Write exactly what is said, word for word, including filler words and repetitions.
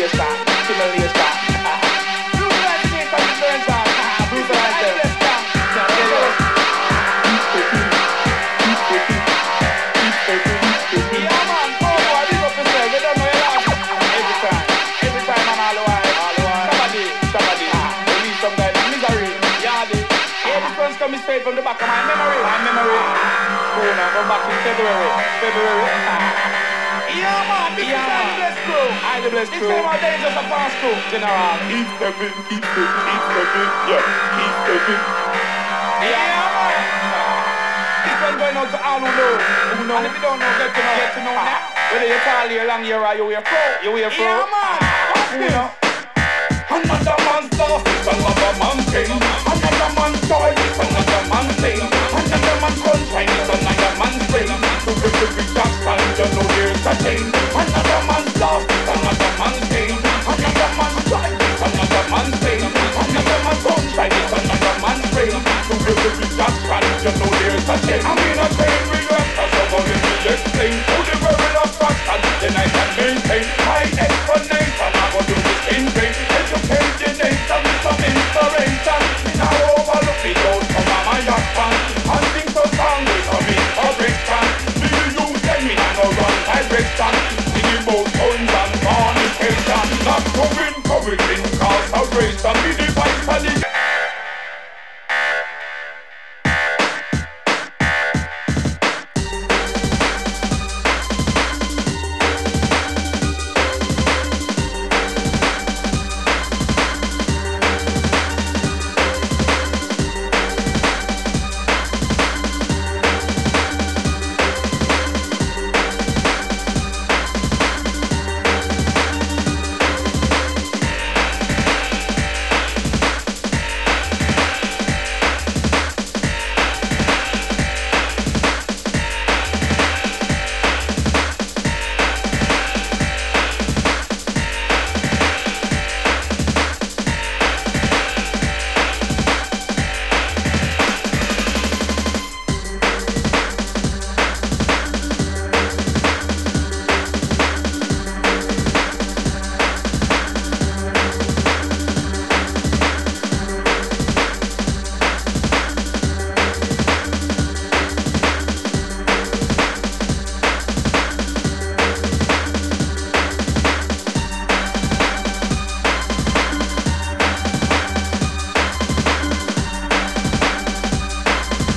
simulation, simulation. Bruce Springsteen from the Burns on. Bruce Springsteen. Yeah man, oh boy, big up yourself. You don't know your life. Every time, every time man, all the while, all the while. Somebody, somebody, release some guy in misery. Yeah, this. Yeah, this one's coming straight from the back of my memory. My memory. Oh no, come back in February. February. Yeah man, this yeah, is I the Blessed Crew. I the Blessed Crew. This time out there is just a fast crew. General. Keep stepping, keep stepping, keep stepping. Yeah, keep stepping. Yeah man. This one going out to all who know. Who know. And if you don't know, get to know. Get to know now. Whether you call here long year or you wear pro. You wear pro. Yeah man. What's this? Another man's stuff is another man's thing. Another man's toy is